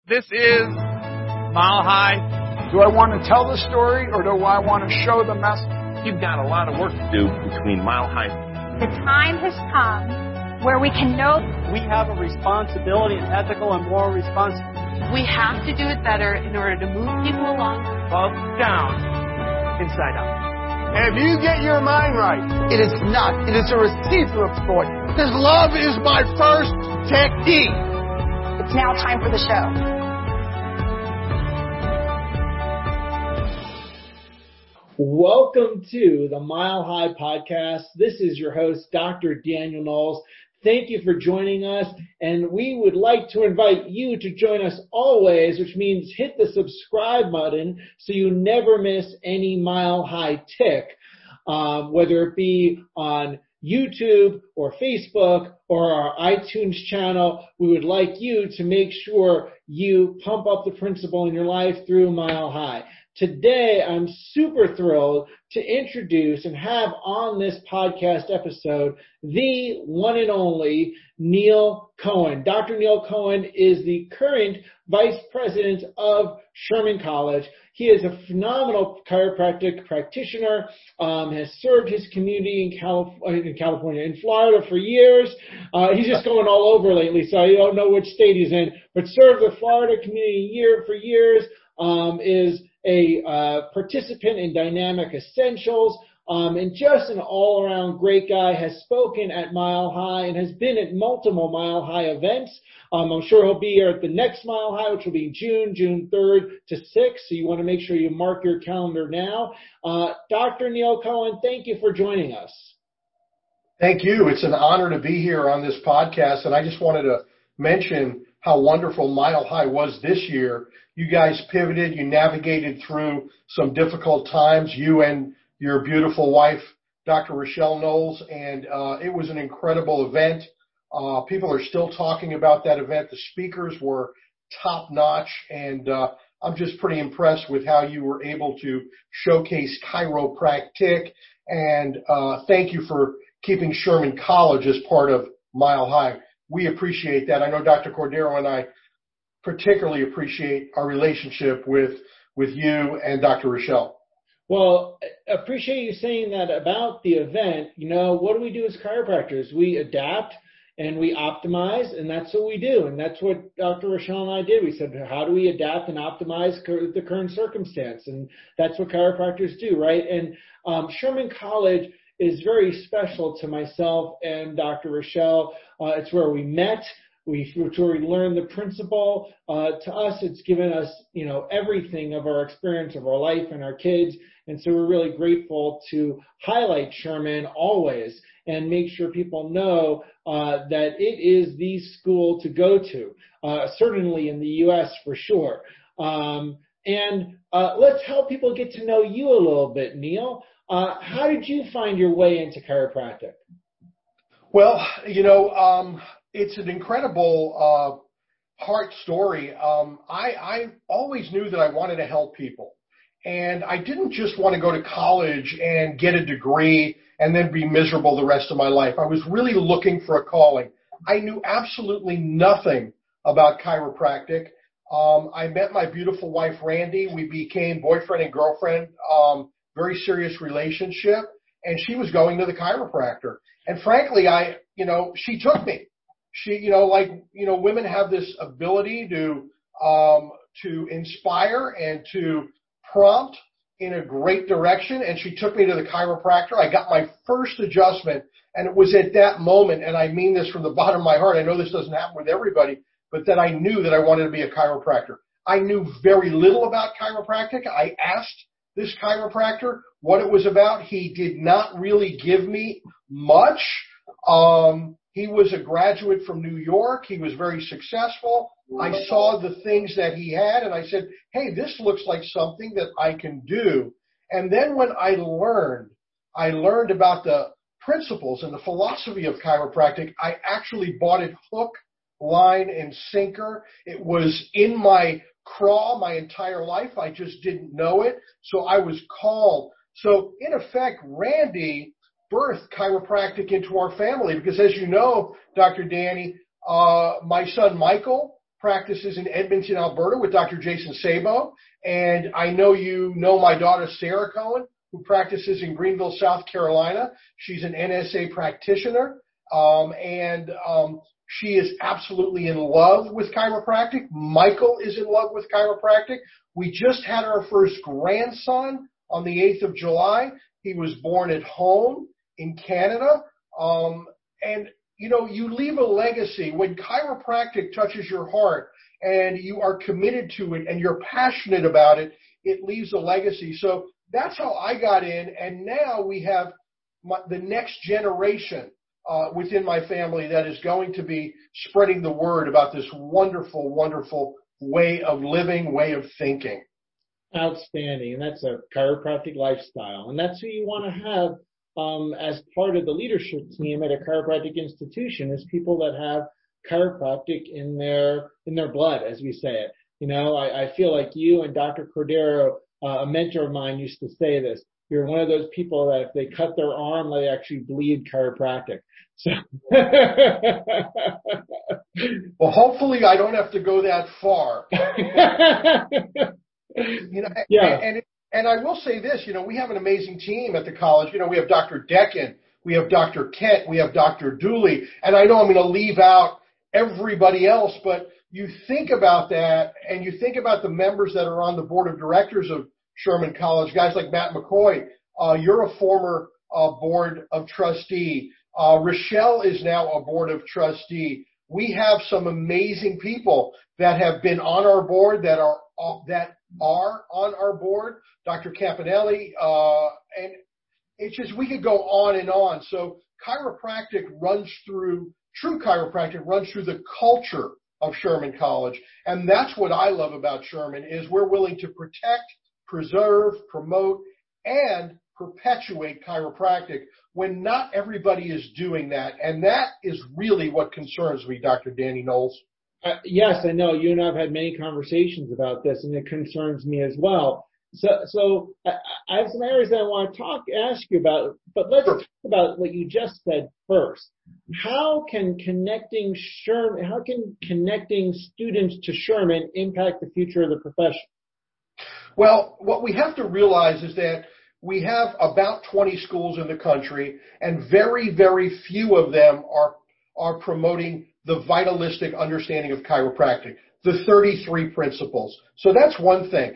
This is Mile High. Do I want to tell the story or do I want to show the message? You've got a lot of work to do between Mile High. The time has come where we can know we have a responsibility, an ethical and moral responsibility. We have to do it better in order to move people along. Up, down, inside out. And if you get your mind right, it is not. It is a receiver of joy. Because love is my first technique. it's now time for the show. Welcome to the Mile High Podcast. This is your host, Dr. Daniel Knowles. Thank you for joining us, and we would like to invite you to join us always, which means hit the subscribe button so you never miss any Mile High tick, whether it be on YouTube or Facebook or our iTunes channel. We would like you to make sure you pump up the principle in your life through Mile High. Today, I'm super thrilled to introduce and have on this podcast episode the one and only Neil Cohen. Dr. Neil Cohen is the current Vice President of Sherman College. He is a phenomenal chiropractic practitioner, has served his community in Florida for years. He's just going all over lately, so I don't know which state he's in, but served the Florida community for years, is a participant in Dynamic Essentials, and just an all-around great guy, has spoken at Mile High and has been at multiple Mile High events. I'm sure he'll be here at the next Mile High, which will be June 3rd to 6th, so you want to make sure you mark your calendar now. Dr. Neil Cohen, thank you for joining us. Thank you. It's an honor to be here on this podcast, and I just wanted to mention how wonderful Mile High was this year. You guys pivoted, you navigated through some difficult times, you and your beautiful wife, Dr. Rochelle Knowles, and it was an incredible event. People are still talking about that event. The speakers were top-notch, and I'm just pretty impressed with how you were able to showcase chiropractic, and thank you for keeping Sherman College as part of Mile High. We appreciate that. I know Dr. Cordero and I particularly appreciate our relationship with you and Dr. Rochelle. Well, I appreciate you saying that about the event. You know, what do we do as chiropractors? We adapt and we optimize, and that's what we do. And that's what Dr. Rochelle and I did. We said, how do we adapt and optimize the current circumstance? And that's what chiropractors do, right? And Sherman College is very special to myself and Dr. Rochelle. It's where we met. It's where we learned the principle. To us, it's given us, everything of our experience of our life and our kids. And so we're really grateful to highlight Sherman always and make sure people know that it is the school to go to, certainly in the U.S. for sure. And let's help people get to know you a little bit, Neil. How did you find your way into chiropractic? Well, it's an incredible heart story. I always knew that I wanted to help people. And I didn't just want to go to college and get a degree and then be miserable the rest of my life. I was really looking for a calling. I knew absolutely nothing about chiropractic. I met my beautiful wife, Randy. We became boyfriend and girlfriend, very serious relationship. And she was going to the chiropractor. And frankly, she took me. She, women have this ability to inspire and to prompt in a great direction. And she took me to the chiropractor. I got my first adjustment, and it was at that moment, and I mean this from the bottom of my heart. I know this doesn't happen with everybody, but that I knew that I wanted to be a chiropractor. I knew very little about chiropractic. I asked this chiropractor what it was about. He did not really give me much. He was a graduate from New York. He was very successful. I saw the things that he had, and I said, hey, this looks like something that I can do. And then when I learned about the principles and the philosophy of chiropractic, I actually bought it hook, line, and sinker. It was in my craw my entire life. I just didn't know it. So I was called. So in effect, Randy birthed chiropractic into our family because, as you know, Dr. Danny, my son Michael practices in Edmonton, Alberta with Dr. Jason Sabo. And I know you know my daughter, Sarah Cohen, who practices in Greenville, South Carolina. She's an NSA practitioner. She is absolutely in love with chiropractic. Michael is in love with chiropractic. We just had our first grandson on the 8th of July. He was born at home in Canada. And, you know, you leave a legacy. When chiropractic touches your heart and you are committed to it and you're passionate about it, it leaves a legacy. So that's how I got in. And now we have the next generation within my family that is going to be spreading the word about this wonderful, wonderful way of living, way of thinking. Outstanding. And that's a chiropractic lifestyle. And that's who you want to have as part of the leadership team at a chiropractic institution, is people that have chiropractic in their blood, as we say it. You know, I feel like you and Dr. Cordero, a mentor of mine, used to say this. You're one of those people that if they cut their arm, they actually bleed chiropractic. So well, hopefully I don't have to go that far. You know, yeah. And I will say this, you know, we have an amazing team at the college. You know, we have Dr. Decken, we have Dr. Kent, we have Dr. Dooley, and I know I'm going to leave out everybody else, but you think about that, and you think about the members that are on the board of directors of Sherman College, guys like Matt McCoy. You're a former board of trustee. Rochelle is now a board of trustee. We have some amazing people that have been on our board, that are on our board. Dr. Campanelli, and it's just, we could go on and on. So chiropractic runs through, true chiropractic runs through the culture of Sherman College. And that's what I love about Sherman, is we're willing to protect, preserve, promote, and perpetuate chiropractic when not everybody is doing that. And that is really what concerns me, Dr. Danny Knowles. Yes, I know. You and I have had many conversations about this, and it concerns me as well. So I have some areas that I want to ask you about, but let's talk about what you just said first. How can connecting students to Sherman impact the future of the profession? Well, what we have to realize is that we have about 20 schools in the country, and very, very few of them are promoting the vitalistic understanding of chiropractic, the 33 principles. So that's one thing.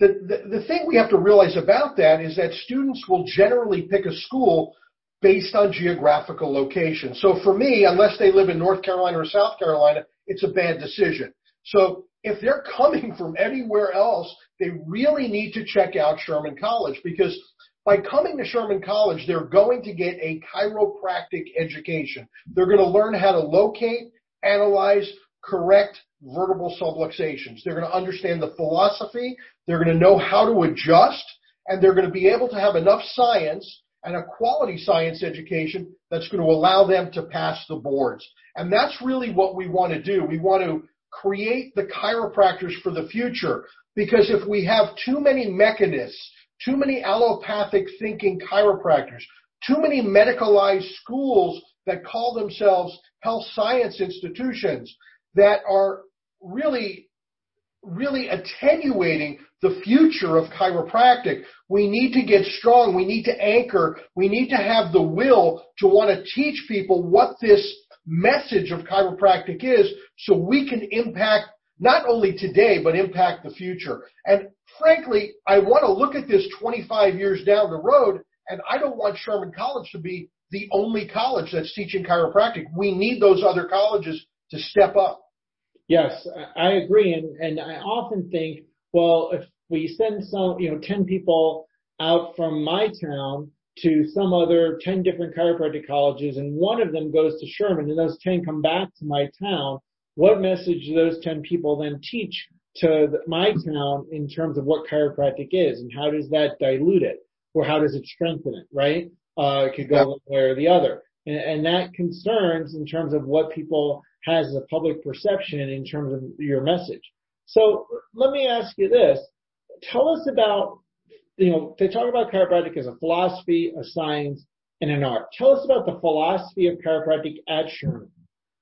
The thing we have to realize about that is that students will generally pick a school based on geographical location. So for me, unless they live in North Carolina or South Carolina, it's a bad decision. So if they're coming from anywhere else, they really need to check out Sherman College, because by coming to Sherman College, they're going to get a chiropractic education. They're going to learn how to locate, analyze, correct vertebral subluxations. They're going to understand the philosophy. They're going to know how to adjust, and they're going to be able to have enough science and a quality science education that's going to allow them to pass the boards. And that's really what we want to do. We want to create the chiropractors for the future, because if we have too many mechanists, too many allopathic thinking chiropractors, too many medicalized schools that call themselves health science institutions that are really, really attenuating the future of chiropractic, we need to get strong. We need to anchor. We need to have the will to want to teach people what this message of chiropractic is, so we can impact not only today, but impact the future. And frankly, I want to look at this 25 years down the road, and I don't want Sherman College to be the only college that's teaching chiropractic. We need those other colleges to step up. Yes, I agree. And I often think, well, if we send 10 people out from my town to some other 10 different chiropractic colleges, and one of them goes to Sherman, and those 10 come back to my town, what message do those 10 people then teach to my town in terms of what chiropractic is, and how does that dilute it, or how does it strengthen it, right? It could go one way or the other. And that concerns in terms of what people has as a public perception in terms of your message. So let me ask you this. Tell us about, they talk about chiropractic as a philosophy, a science, and an art. Tell us about the philosophy of chiropractic at Sherman.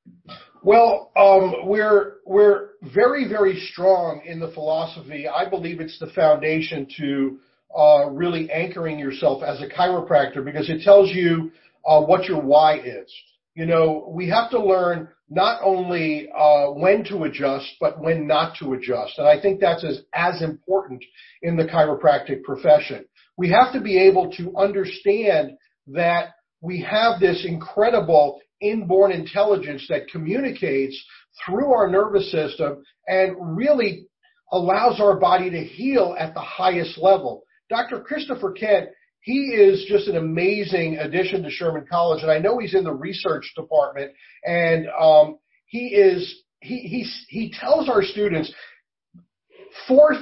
Well, we're very, very strong in the philosophy. I believe it's the foundation to really anchoring yourself as a chiropractor, because it tells you what your why is. You know, we have to learn not only when to adjust, but when not to adjust. And I think that's as important in the chiropractic profession. We have to be able to understand that we have this incredible inborn intelligence that communicates through our nervous system and really allows our body to heal at the highest level. Dr. Christopher Kent, he is just an amazing addition to Sherman College, and I know he's in the research department, and he tells our students four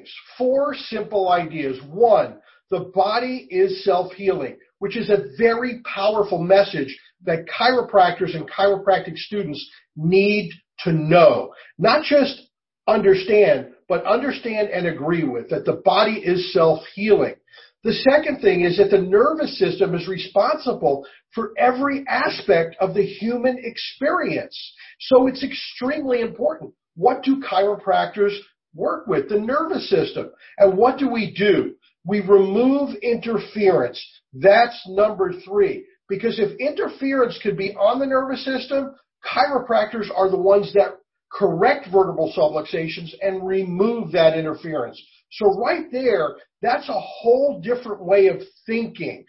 simple ideas. One, the body is self-healing, which is a very powerful message that chiropractors and chiropractic students need to know. Not just understand, but understand and agree with, that the body is self-healing. The second thing is that the nervous system is responsible for every aspect of the human experience. So it's extremely important. What do chiropractors work with? The nervous system. And what do? We remove interference. That's number 3. Because if interference could be on the nervous system, chiropractors are the ones that correct vertebral subluxations and remove that interference. So right there, that's a whole different way of thinking.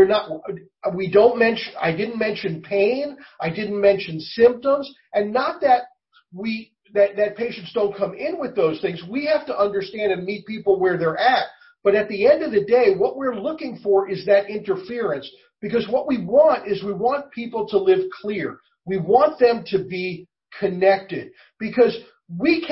I didn't mention pain, I didn't mention symptoms, and not that that patients don't come in with those things. We have to understand and meet people where they're at. But at the end of the day, what we're looking for is that interference, because what we want people to live clear. We want them to be connected, because we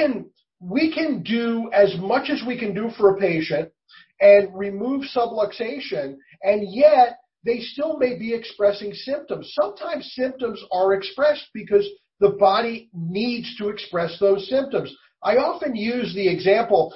can do as much as we can do for a patient and remove subluxation, and yet they still may be expressing symptoms. Sometimes symptoms are expressed because the body needs to express those symptoms. I often use the example,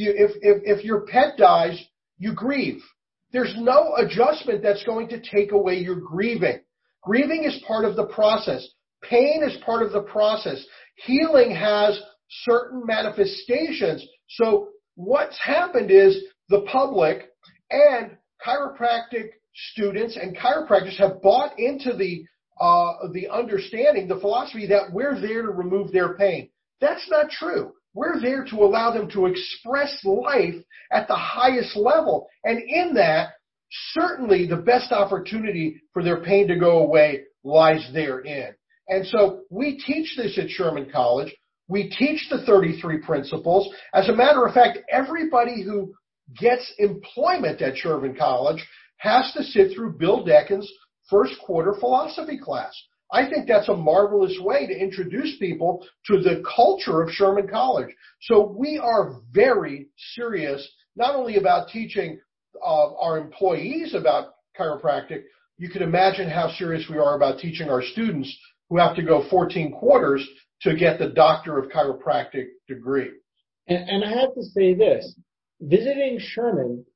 if your pet dies, you grieve. There's no adjustment that's going to take away your grieving. Grieving is part of the process. Pain is part of the process. Healing has certain manifestations. So what's happened is the public and chiropractic students and chiropractors have bought into the understanding, the philosophy that we're there to remove their pain. That's not true. We're there to allow them to express life at the highest level. And in that, certainly the best opportunity for their pain to go away lies therein. And so we teach this at Sherman College. We teach the 33 principles. As a matter of fact, everybody who gets employment at Sherman College has to sit through Bill Deckin's first quarter philosophy class. I think that's a marvelous way to introduce people to the culture of Sherman College. So we are very serious, not only about teaching our employees about chiropractic. You can imagine how serious we are about teaching our students who have to go 14 quarters to get the Doctor of Chiropractic degree. And I have to say this, visiting Sherman,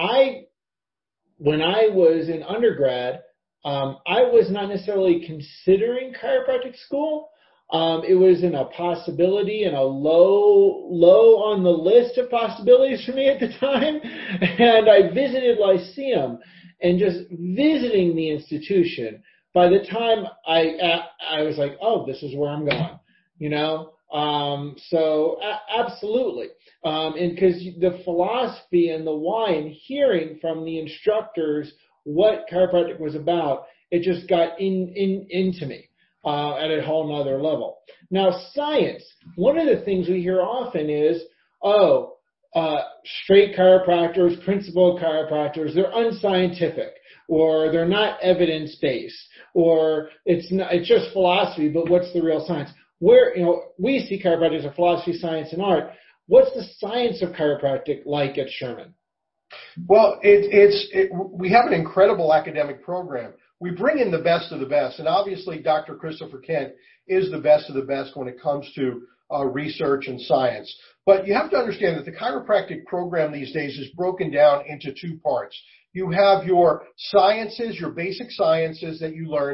when I was in undergrad, I was not necessarily considering chiropractic school. It was in a possibility and a low on the list of possibilities for me at the time. And I visited Lyceum, and just visiting the institution, by the time I was like, oh, this is where I'm going, you know? So absolutely. And because the philosophy and the why, and hearing from the instructors what chiropractic was about, it just got into me at a whole nother level. Now, science, one of the things we hear often is, straight chiropractors, principal chiropractors, they're unscientific, or they're not evidence-based, or it's just philosophy, but what's the real science? We see chiropractic as a philosophy, science, and art. What's the science of chiropractic like at Sherman? Well, we have an incredible academic program. We bring in the best of the best, and obviously Dr. Christopher Kent is the best of the best when it comes to research and science. But you have to understand that the chiropractic program these days is broken down into two parts. You have your sciences, your basic sciences that you learn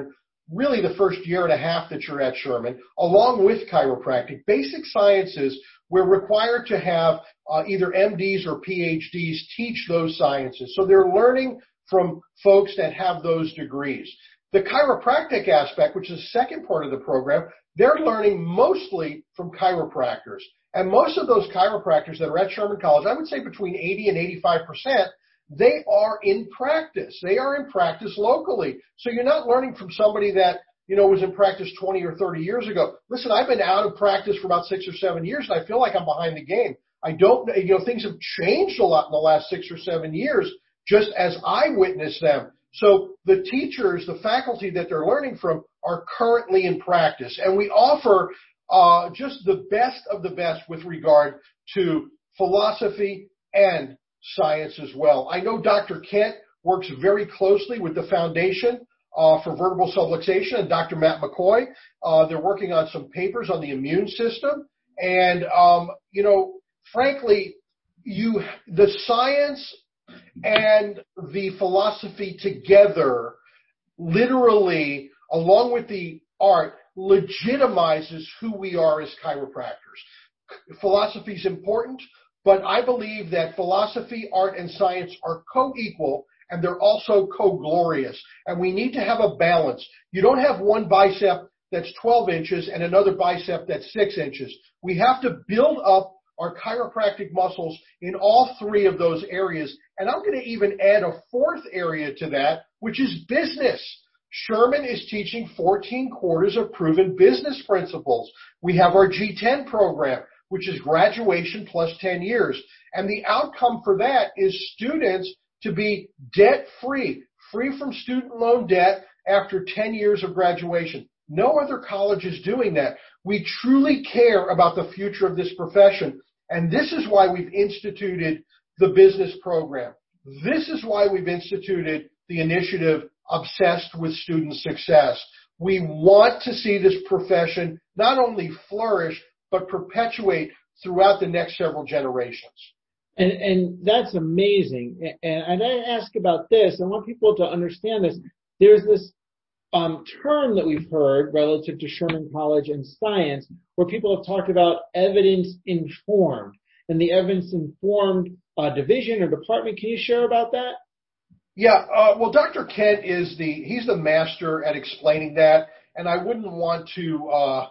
really the first year and a half that you're at Sherman, along with chiropractic. Basic sciences, we're required to have either MDs or PhDs teach those sciences. So they're learning from folks that have those degrees. The chiropractic aspect, which is the second part of the program, they're learning mostly from chiropractors. And most of those chiropractors that are at Sherman College, I would say between 80 and 85%, they are in practice. They are in practice locally. So you're not learning from somebody that, was in practice 20 or 30 years ago. Listen, I've been out of practice for about 6 or 7 years, and I feel like I'm behind the game. I don't, things have changed a lot in the last 6 or 7 years, just as I witness them. So the teachers, the faculty that they're learning from are currently in practice. And we offer just the best of the best with regard to philosophy and science as well. I know Dr. Kent works very closely with the Foundation for Vertebral Subluxation and Dr. Matt McCoy. They're working on some papers on the immune system. And, frankly, the science and the philosophy together, literally, along with the art, legitimizes who we are as chiropractors. Philosophy is important, but I believe that philosophy, art, and science are co-equal, and they're also co-glorious. And we need to have a balance. You don't have one bicep that's 12 inches and another bicep that's 6 inches. We have to build up our chiropractic muscles in all three of those areas. And I'm going to even add a fourth area to that, which is business. Sherman is teaching 14 quarters of proven business principles. We have our G10 program, which is graduation plus 10 years. And the outcome for that is students to be debt-free, free from student loan debt after 10 years of graduation. No other college is doing that. We truly care about the future of this profession, and this is why we've instituted the business program. This is why we've instituted the initiative Obsessed with Student Success. We want to see this profession not only flourish, but perpetuate throughout the next several generations. And that's amazing. And I ask about this. I want people to understand this. There's this term that we've heard relative to Sherman College and science, where people have talked about evidence-informed and the evidence-informed division or department. Can you share about that? Yeah, well, Dr. Kent he's the master at explaining that, and I wouldn't want to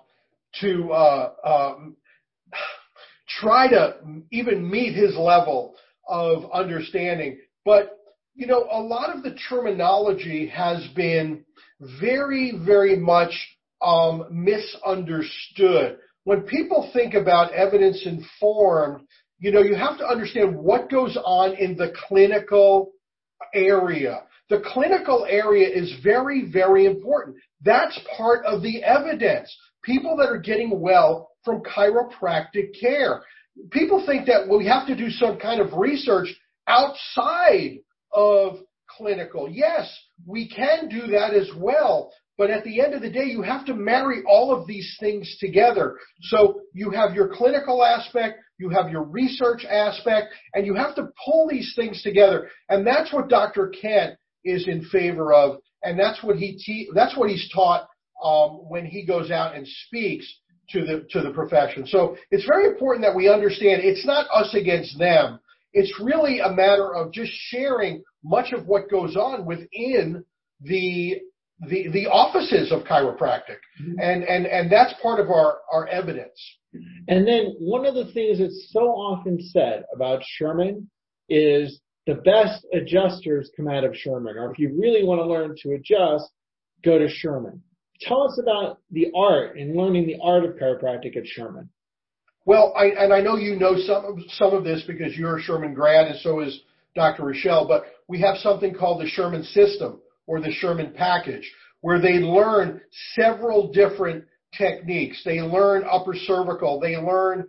try to even meet his level of understanding. But, a lot of the terminology has been very, very much misunderstood. When people think about evidence-informed, you have to understand what goes on in the clinical area. The clinical area is very, very important. That's part of the evidence. People that are getting well from chiropractic care. People think that we have to do some kind of research outside of clinical. Yes, we can do that as well. But at the end of the day, you have to marry all of these things together. So you have your clinical aspect, you have your research aspect, and you have to pull these things together. And that's what Dr. Kent is in favor of, and that's what he's taught when he goes out and speaks to the profession. So it's very important that we understand it's not us against them. It's really a matter of just sharing much of what goes on within the offices of chiropractic. Mm-hmm. And that's part of our evidence. And then one of the things that's so often said about Sherman is the best adjusters come out of Sherman, or if you really want to learn to adjust, go to Sherman. Tell us about the art and learning the art of chiropractic at Sherman. Well, I know you know some of this because you're a Sherman grad, and so is Dr. Rochelle, but we have something called the Sherman System or the Sherman Package, where they learn several different techniques. They learn upper cervical. They learn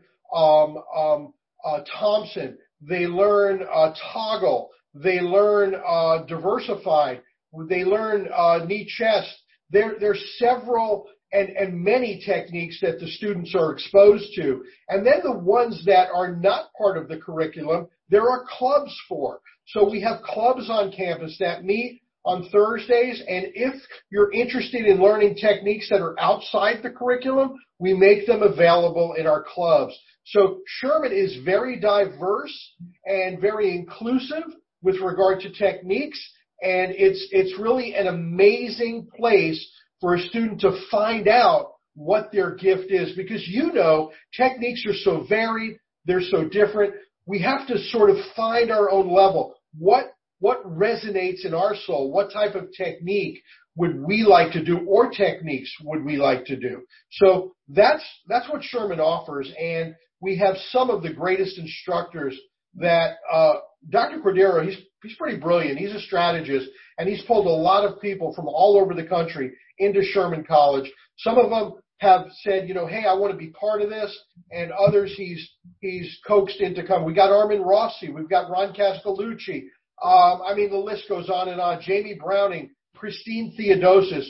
Thompson. They learn toggle. They learn diversified. They learn knee chest. There's several and many techniques that the students are exposed to. And then the ones that are not part of the curriculum, there are clubs for. So we have clubs on campus that meet on Thursdays. And if you're interested in learning techniques that are outside the curriculum, we make them available in our clubs. So Sherman is very diverse and very inclusive with regard to techniques. And it's really an amazing place for a student to find out what their gift is, because techniques are so varied, they're so different. We have to sort of find our own level. What resonates in our soul? What type of technique would we like to do, or techniques would we like to do? So that's what Sherman offers, and we have some of the greatest instructors that Dr. Cordero, he's pretty brilliant. He's a strategist, and he's pulled a lot of people from all over the country into Sherman College. Some of them have said, hey, I want to be part of this, and others he's coaxed into coming. We got Armin Rossi, we've got Ron Castellucci. The list goes on and on. Jamie Browning, Christine Theodosis.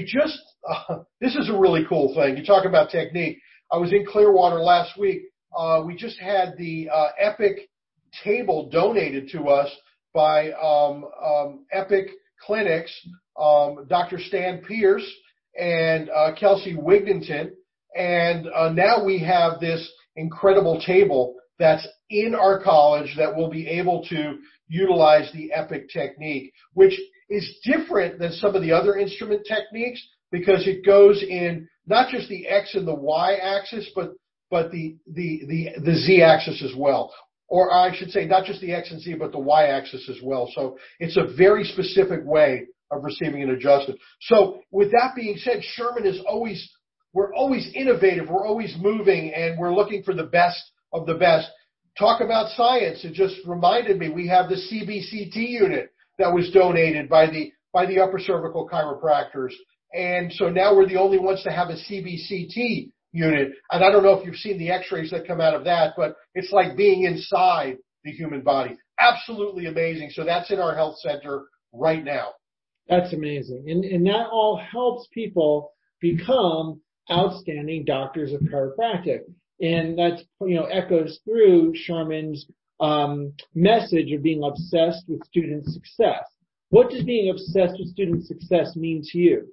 This is a really cool thing. You talk about technique. I was in Clearwater last week. We just had the Epic table donated to us by Epic Clinics, Dr. Stan Pierce and Kelsey Wigington. And now we have this incredible table that's in our college that will be able to utilize the Epic technique, which is different than some of the other instrument techniques because it goes in not just the X and the Y axis, but the Z axis as well. Or I should say not just the X and Z, but the Y axis as well. So it's a very specific way of receiving an adjustment. So with that being said, Sherman we're always innovative, we're always moving, and we're looking for the best of the best. Talk about science. It just reminded me we have the CBCT unit that was donated by the upper cervical chiropractors. And so now we're the only ones to have a CBCT unit. And I don't know if you've seen the x-rays that come out of that, but it's like being inside the human body. Absolutely amazing. So that's in our health center right now. That's amazing. And that all helps people become outstanding doctors of chiropractic. And that, echoes through Sherman's message of being obsessed with student success. What does being obsessed with student success mean to you?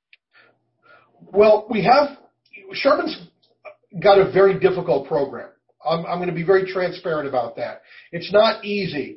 Well, Sherman's got a very difficult program. I'm going to be very transparent about that. It's not easy.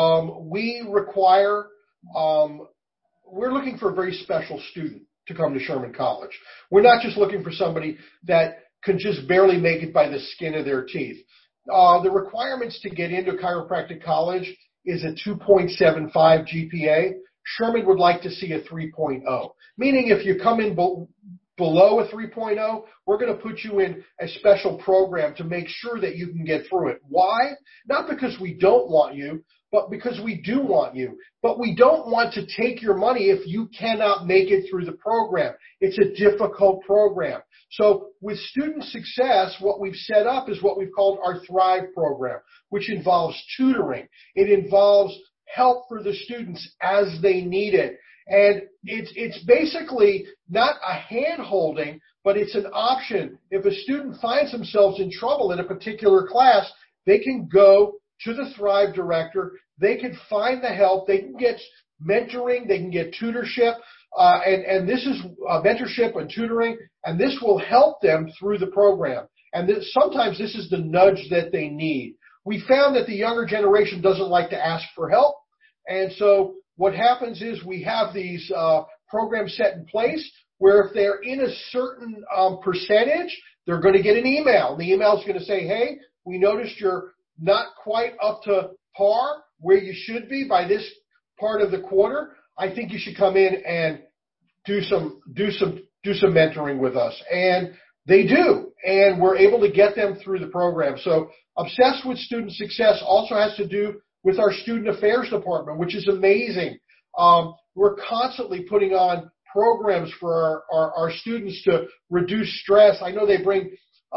We're looking for a very special student to come to Sherman College. We're not just looking for somebody that can just barely make it by the skin of their teeth. The requirements to get into chiropractic college is a 2.75 GPA. Sherman would like to see a 3.0, meaning if you come in below a 3.0, we're going to put you in a special program to make sure that you can get through it. Why? Not because we don't want you, but because we do want you. But we don't want to take your money if you cannot make it through the program. It's a difficult program. So with student success, what we've set up is what we've called our Thrive program, which involves tutoring. It involves help for the students as they need it. And it's basically not a hand-holding, but it's an option. If a student finds themselves in trouble in a particular class, they can go to the Thrive director. They can find the help. They can get mentoring. They can get tutorship. And this is mentorship and tutoring, and this will help them through the program. And sometimes this is the nudge that they need. We found that the younger generation doesn't like to ask for help. And so what happens is we have these programs set in place where if they're in a certain percentage, they're going to get an email. And the email is going to say, hey, we noticed you're not quite up to par where you should be by this part of the quarter. I think you should come in and do some mentoring with us. And they do. And we're able to get them through the program. So Obsessed with Student Success also has to do with our Student Affairs Department, which is amazing. We're constantly putting on programs for our students to reduce stress. I know they bring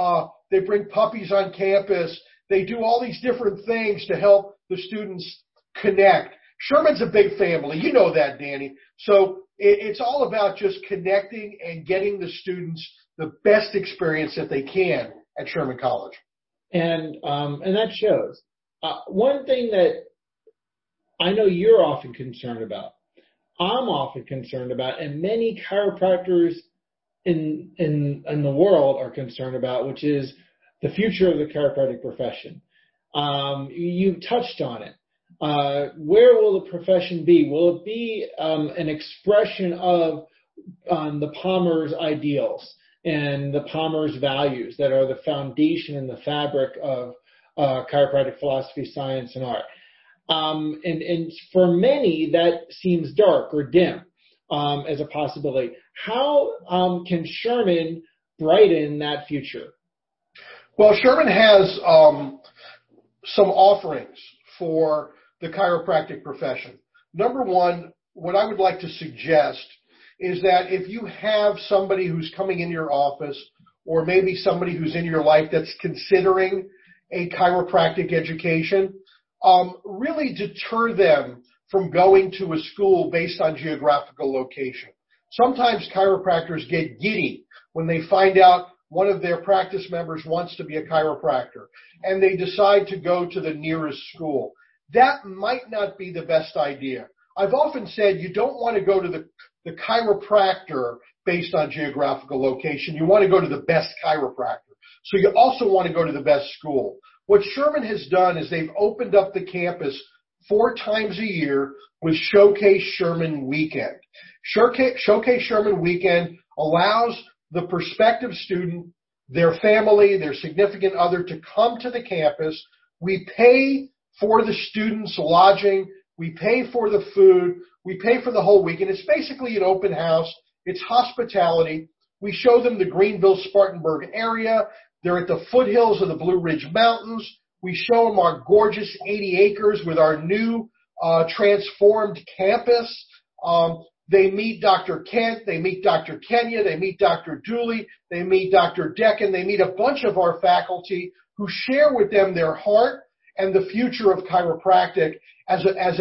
puppies on campus. They do all these different things to help the students connect. Sherman's a big family. You know that, Danny. So it's all about just connecting and getting the students the best experience that they can at Sherman College. And that shows. One thing that I know you're often concerned about, I'm often concerned about, and many chiropractors in the world are concerned about, which is the future of the chiropractic profession. You touched on it. Where will the profession be? Will it be an expression of the Palmer's ideals and the Palmer's values that are the foundation and the fabric of chiropractic philosophy, science, and art? And for many, that seems dark or dim as a possibility. How can Sherman brighten that future? Well, Sherman has some offerings for the chiropractic profession. Number one, what I would like to suggest is that if you have somebody who's coming in your office, or maybe somebody who's in your life that's considering a chiropractic education, really deter them from going to a school based on geographical location. Sometimes chiropractors get giddy when they find out one of their practice members wants to be a chiropractor, and they decide to go to the nearest school. That might not be the best idea. I've often said you don't want to go to the chiropractor based on geographical location. You want to go to the best chiropractor. So you also want to go to the best school. What Sherman has done is they've opened up the campus 4 times a year with Showcase Sherman Weekend. Showcase Sherman Weekend allows the prospective student, their family, their significant other to come to the campus. We pay for the students' lodging. We pay for the food. We pay for the whole weekend. It's basically an open house. It's hospitality. We show them the Greenville-Spartanburg area. They're at the foothills of the Blue Ridge Mountains. We show them our gorgeous 80 acres with our new transformed campus. They meet Dr. Kent. They meet Dr. Kenya. They meet Dr. Dooley. They meet Dr. Decken. They meet a bunch of our faculty who share with them their heart and the future of chiropractic as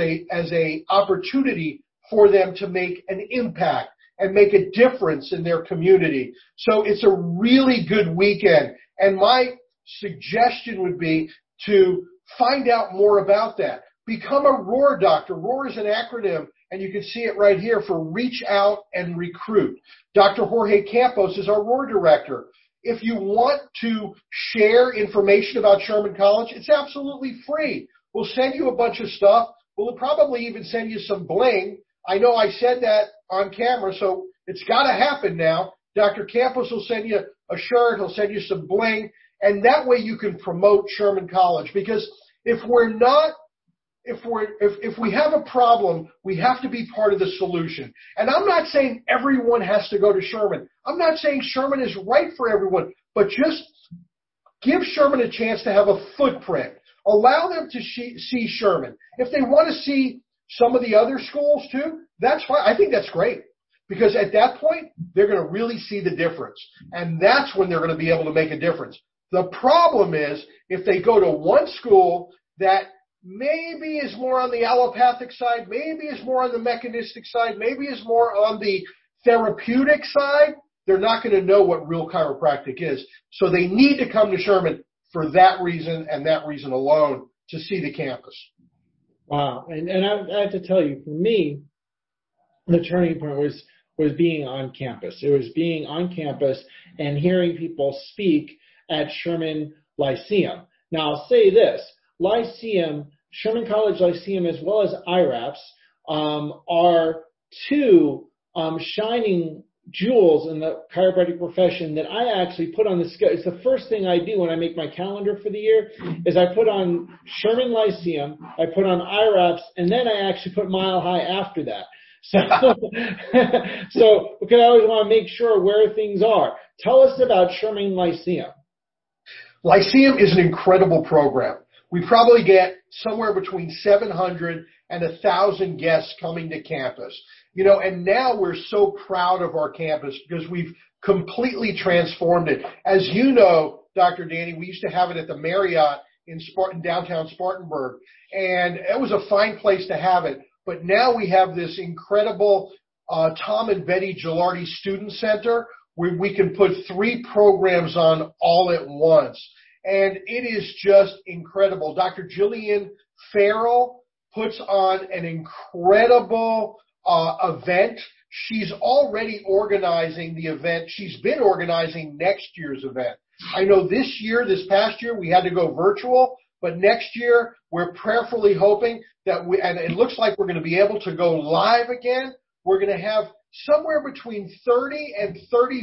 a opportunity for them to make an impact and make a difference in their community. So it's a really good weekend. And my suggestion would be to find out more about that. Become a ROAR doctor. ROAR is an acronym, and you can see it right here for Reach Out and Recruit. Dr. Jorge Campos is our ROAR director. If you want to share information about Sherman College, it's absolutely free. We'll send you a bunch of stuff. We'll probably even send you some bling. I know I said that on camera, so it's got to happen now. Dr. Campos will send you a shirt. He'll send you some bling. And that way you can promote Sherman College. Because if we have a problem, we have to be part of the solution. And I'm not saying everyone has to go to Sherman. I'm not saying Sherman is right for everyone, but just give Sherman a chance to have a footprint. Allow them to see Sherman. If they want to see some of the other schools too, that's fine. I think that's great. Because at that point, they're going to really see the difference. And that's when they're going to be able to make a difference. The problem is if they go to one school that maybe is more on the allopathic side, maybe is more on the mechanistic side, maybe is more on the therapeutic side, they're not going to know what real chiropractic is. So they need to come to Sherman for that reason and that reason alone to see the campus. Wow. And I have to tell you, for me, the turning point was being on campus. It was being on campus and hearing people speak at Sherman Lyceum. Now, I'll say this. Lyceum, Sherman College Lyceum, as well as IRAPS, are two shining jewels in the chiropractic profession that I actually put on the schedule. It's the first thing I do when I make my calendar for the year is I put on Sherman Lyceum, I put on IRAPS, and then I actually put Mile High after that. So because I always want to make sure where things are. Tell us about Sherman Lyceum. Lyceum is an incredible program. We probably get somewhere between 700 and 1,000 guests coming to campus. You know, and now we're so proud of our campus because we've completely transformed it. As you know, Dr. Danny, we used to have it at the Marriott in downtown Spartanburg, and it was a fine place to have it. But now we have this incredible Tom and Betty Gilardi Student Center where we can put 3 programs on all at once. And it is just incredible. Dr. Jillian Farrell puts on an incredible event. She's already organizing the event. She's been organizing next year's event. I know this past year, we had to go virtual, but next year we're prayerfully hoping that and it looks like we're going to be able to go live again. We're going to have somewhere between 30 and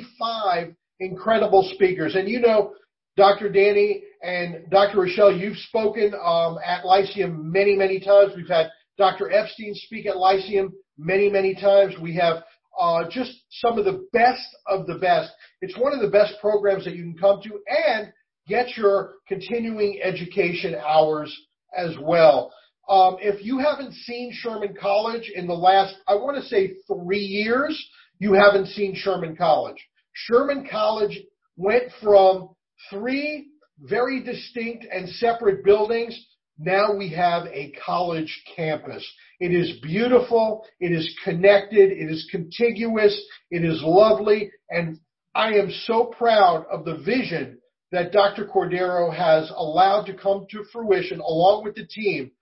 35 incredible speakers. And Dr. Danny and Dr. Rochelle, you've spoken at Lyceum many, many times. We've had Dr. Epstein speak at Lyceum many, many times. We have just some of the best. It's one of the best programs that you can come to and get your continuing education hours as well. If you haven't seen Sherman College in the last, I want to say 3 years, you haven't seen Sherman College. Sherman College went from 3 very distinct and separate buildings. Now we have a college campus. It is beautiful. It is connected. It is contiguous. It is lovely. And I am so proud of the vision that Dr. Cordero has allowed to come to fruition along with the team.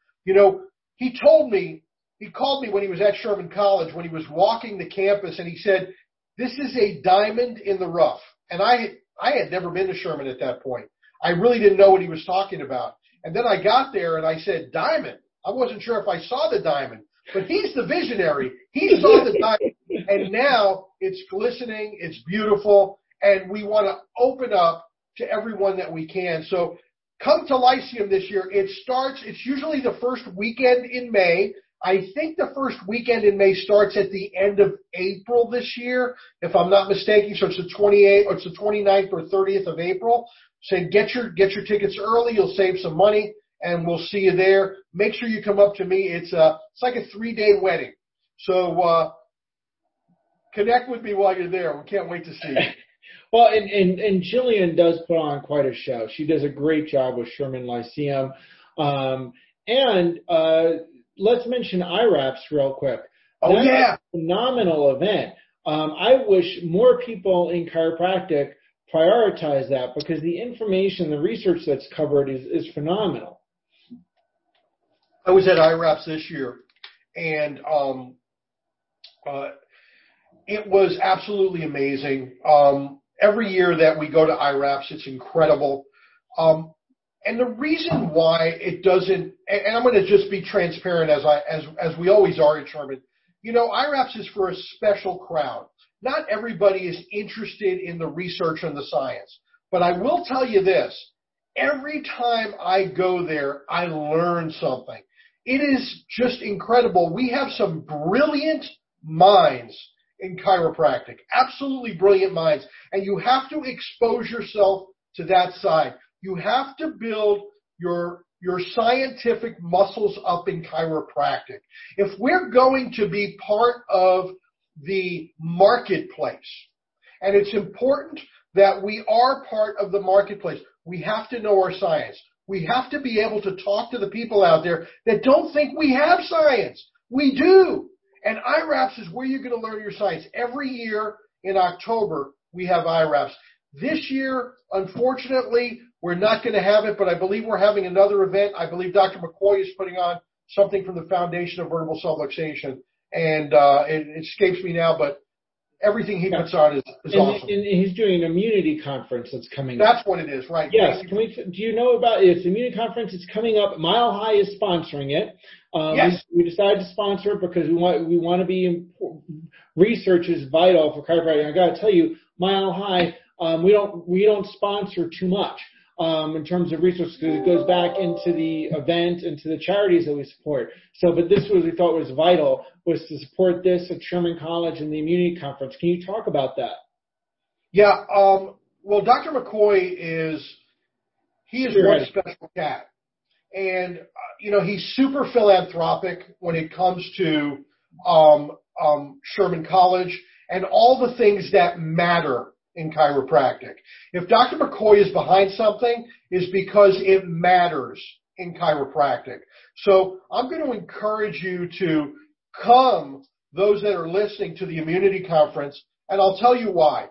He called me when he was at Sherman College, when he was walking the campus, and he said, "This is a diamond in the rough." And I had never been to Sherman at that point. I really didn't know what he was talking about. And then I got there and I said, "Diamond." I wasn't sure if I saw the diamond, but he's the visionary. He saw the diamond, and now it's glistening, it's beautiful, and we want to open up to everyone that we can. So come to Lyceum this year. It's usually the first weekend in May. I think the first weekend in May starts at the end of April this year, if I'm not mistaken. So it's the 28th, or it's the 29th or 30th of April. So get your tickets early. You'll save some money, and we'll see you there. Make sure you come up to me. It's like a 3-day wedding. So connect with me while you're there. We can't wait to see you. Well, and Jillian does put on quite a show. She does a great job with Sherman Lyceum. And let's mention IRAPS real quick. Oh, yeah. A phenomenal event. I wish more people in chiropractic prioritize that, because the information, the research that's covered is phenomenal. I was at IRAPS this year, and it was absolutely amazing. Every year that we go to IRAPS, it's incredible. And the reason why it doesn't, and I'm going to just be transparent as we always are at Sherman, IRAPS is for a special crowd. Not everybody is interested in the research and the science. But I will tell you this, every time I go there, I learn something. It is just incredible. We have some brilliant minds in chiropractic, absolutely brilliant minds. And you have to expose yourself to that side. You have to build your scientific muscles up in chiropractic. If we're going to be part of the marketplace, and it's important that we are part of the marketplace, we have to know our science. We have to be able to talk to the people out there that don't think we have science. We do. And IRAPS is where you're going to learn your science. Every year in October, we have IRAPS. This year, unfortunately, we're not going to have it, but I believe we're having another event. I believe Dr. McCoy is putting on something from the Foundation of Vertebral Subluxation. And it escapes me now, but everything he puts on is awesome. And he's doing an immunity conference that's coming up. That's what it is, right? Yes. Do you know about it? It's an immunity conference. It's coming up. Mile High is sponsoring it. Yes. We decided to sponsor it because we want to be research is vital for chiropractic. I got to tell you, Mile High, we don't sponsor too much in terms of research, because it goes back into the event and to the charities that we support. So, but this was, we thought was vital, was to support this at Sherman College and the immunity conference. Can you talk about that? Yeah. Well, Dr. McCoy is one special cat. And, he's super philanthropic when it comes to Sherman College and all the things that matter in chiropractic. If Dr. McCoy is behind something, it's because it matters in chiropractic. So I'm going to encourage you to come, those that are listening, to the immunity conference, and I'll tell you why.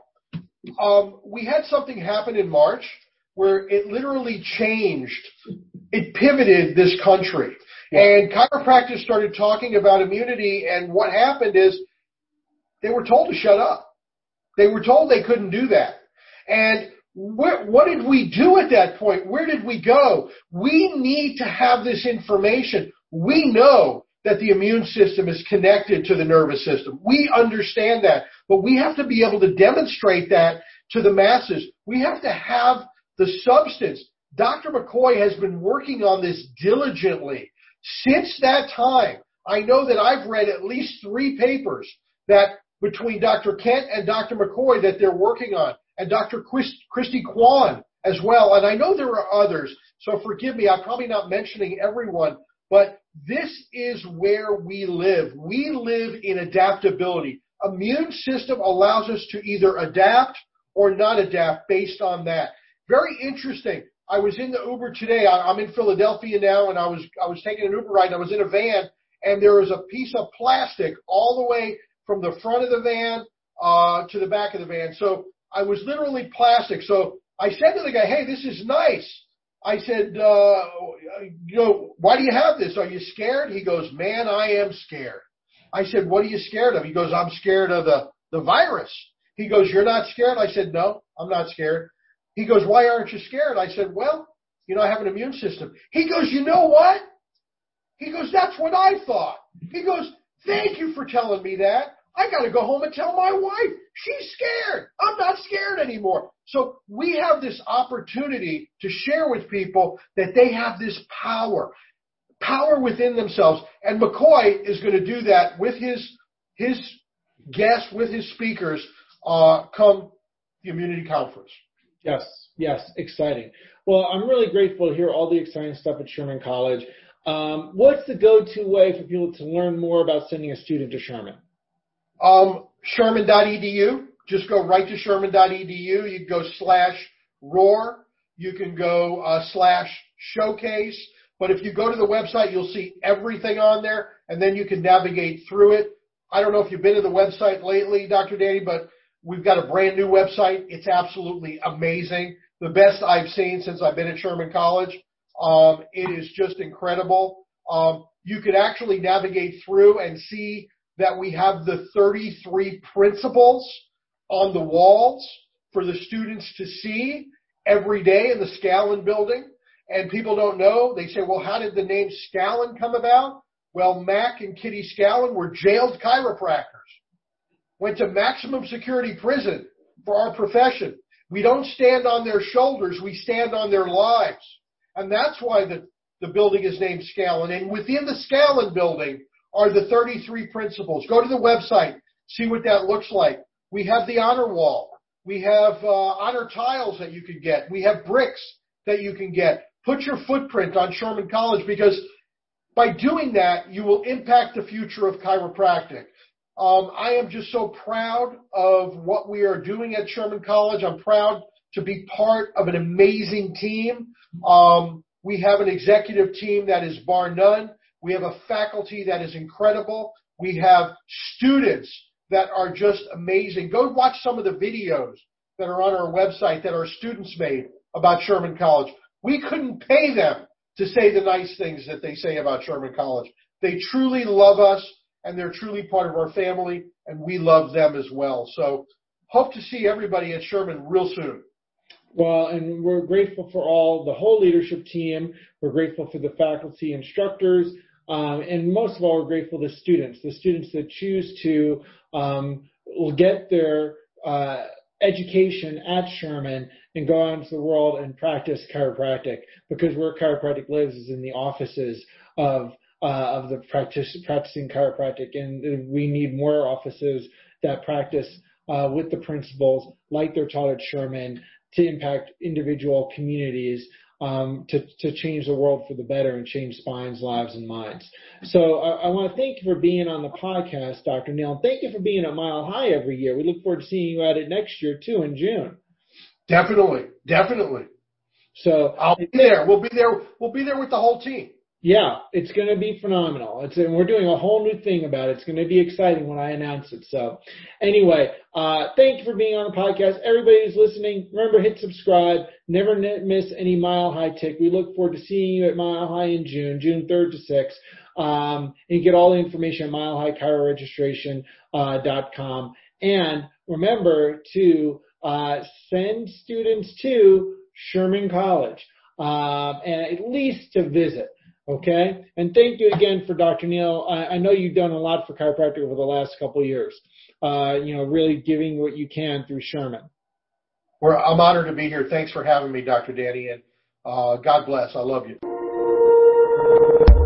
We had something happen in March where it literally changed. It pivoted this country. Yeah. And chiropractors started talking about immunity, and what happened is they were told to shut up. They were told they couldn't do that. And what did we do at that point? Where did we go? We need to have this information. We know that the immune system is connected to the nervous system. We understand that, but we have to be able to demonstrate that to the masses. We have to have the substance. Dr. McCoy has been working on this diligently. Since that time, I know that I've read at least 3 papers that between Dr. Kent and Dr. McCoy that they're working on, and Dr. Christy Kwan as well. And I know there are others, so forgive me, I'm probably not mentioning everyone, but this is where we live. We live in adaptability. Immune system allows us to either adapt or not adapt based on that. Very interesting. I was in the Uber today. I'm in Philadelphia now, and I was taking an Uber ride, and I was in a van, and there was a piece of plastic all the way from the front of the van to the back of the van. So I was literally plastic. So I said to the guy, "Hey, this is nice." I said, "Why do you have this? Are you scared?" He goes, "Man, I am scared." I said, "What are you scared of?" He goes, "I'm scared of the virus." He goes, "You're not scared?" I said, "No, I'm not scared." He goes, "Why aren't you scared?" I said, "Well, I have an immune system." He goes, "You know what?" He goes, "That's what I thought." He goes, "Thank you for telling me that. I got to go home and tell my wife. She's scared. I'm not scared anymore." So we have this opportunity to share with people that they have this power within themselves. And McCoy is going to do that with his guests, with his speakers, come the immunity conference. Yes, exciting. Well, I'm really grateful to hear all the exciting stuff at Sherman College. What's the go-to way for people to learn more about sending a student to Sherman? Sherman.edu. Just go right to Sherman.edu. You can go /roar. You can go /showcase. But if you go to the website, you'll see everything on there, and then you can navigate through it. I don't know if you've been to the website lately, Dr. Danny, but we've got a brand new website. It's absolutely amazing. The best I've seen since I've been at Sherman College. It is just incredible. You could actually navigate through and see that we have the 33 principles on the walls for the students to see every day in the Scallon building. And people don't know. They say, well, how did the name Scallon come about? Well, Mac and Kitty Scallon were jailed chiropractors. Went to maximum security prison for our profession. We don't stand on their shoulders. We stand on their lives. And that's why the building is named Scallon. And within the Scallon building are the 33 principles. Go to the website. See what that looks like. We have the honor wall. We have honor tiles that you can get. We have bricks that you can get. Put your footprint on Sherman College, because by doing that, you will impact the future of chiropractic. I am just so proud of what we are doing at Sherman College. I'm proud to be part of an amazing team. We have an executive team that is bar none. We have a faculty that is incredible. We have students that are just amazing. Go watch some of the videos that are on our website that our students made about Sherman College. We couldn't pay them to say the nice things that they say about Sherman College. They truly love us, and they're truly part of our family, and we love them as well. So hope to see everybody at Sherman real soon. Well, and we're grateful for the whole leadership team. We're grateful for the faculty, instructors, and most of all, we're grateful to the students that choose to get their education at Sherman and go out into the world and practice chiropractic, because where chiropractic lives is in the offices of the practicing chiropractic, and we need more offices that practice with the principles like they're taught at Sherman to impact individual communities, to change the world for the better and change spines, lives, and minds. So I want to thank you for being on the podcast, Dr. Neal, and thank you for being at Mile High every year. We look forward to seeing you at it next year, too, in June. Definitely. So I'll be there. We'll be there with the whole team. Yeah, it's going to be phenomenal. And we're doing a whole new thing about it. It's going to be exciting when I announce it. So anyway, thank you for being on the podcast. Everybody who's listening, remember, hit subscribe. Never miss any Mile High Tick. We look forward to seeing you at Mile High in June 3rd to 6th. And you get all the information at milehighchiroregistration.com. And remember to send students to Sherman College, and at least to visit. Okay, and thank you again for Dr. Neal. I know you've done a lot for chiropractic over the last couple of years. Really giving what you can through Sherman. Well, I'm honored to be here. Thanks for having me, Dr. Danny, and God bless. I love you.